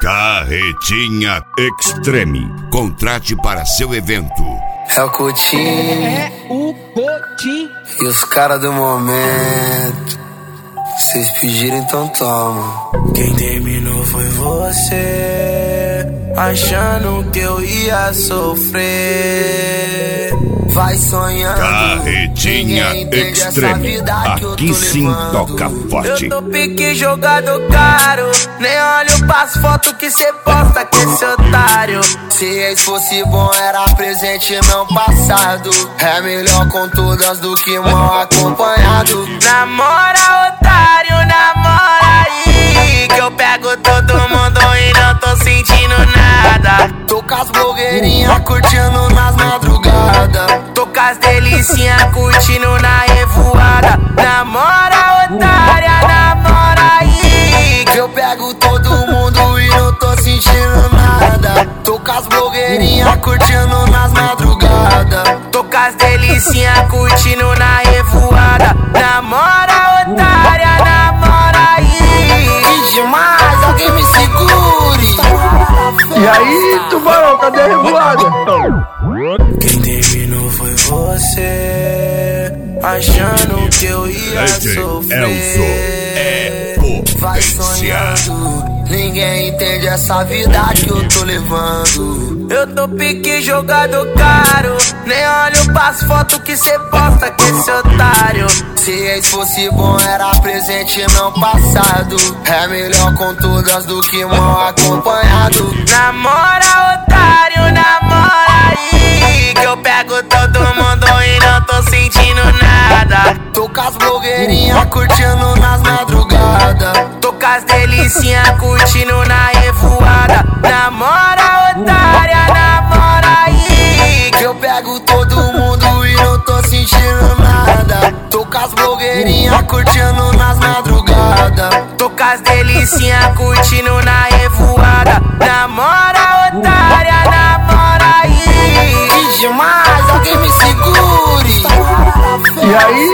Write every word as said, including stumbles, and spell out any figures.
Carretinha Extreme. Contrate para seu evento. É o Coutinho. É o Coutinho. E os caras do momento. Vocês pediram, então toma. Quem terminou foi você, achando que eu ia sofrer. Vai sonhando. Carretinha Extreme. Aqui sim toca forte. Eu tô pique jogado caro. Nem olho pras fotos que cê posta com esse otário. Se ex fosse bom era presente não passado. É melhor com todas do que mal acompanhado. Namora, otário, namora aí, que eu pego todo mundo e não tô sentindo nada. Tô com as blogueirinhas curtindo nas madrugadas. Tô com as delicinhas curtindo na revoada. Namora, otária, namora aí, que eu pego todo mundo e não tô sentindo nada. Tô com as blogueirinhas curtindo nas madrugadas. Tô com as delicinhas curtindo na revoada. Namora, otária, namora aí. Que demais, alguém me segure. E aí, tubarão, cadê a revoada? Quem terminou foi você, achando que eu ia sofrer. É Vai potência. sonhando, ninguém entende essa vida que eu tô levando. Eu tô pique jogado caro, nem olho pras fotos que cê posta com esse otário. Se ex fosse bom era presente não passado. É melhor com todas do que mal acompanhado. Namora, otário, namora aí, que eu pego todo mundo e não tô sentindo nada. Tô com as blogueirinhas curtindo nas madrugadas. Tô com as delicinhas curtindo na revoada. Namora, otária, namora aí, que eu pego todo mundo e não tô sentindo nada. Tô com as blogueirinhas curtindo nas madrugadas. Tô com as delicinhas curtindo na revoada. Namora, otária, namora aí. Que demais, alguém me segure. E aí,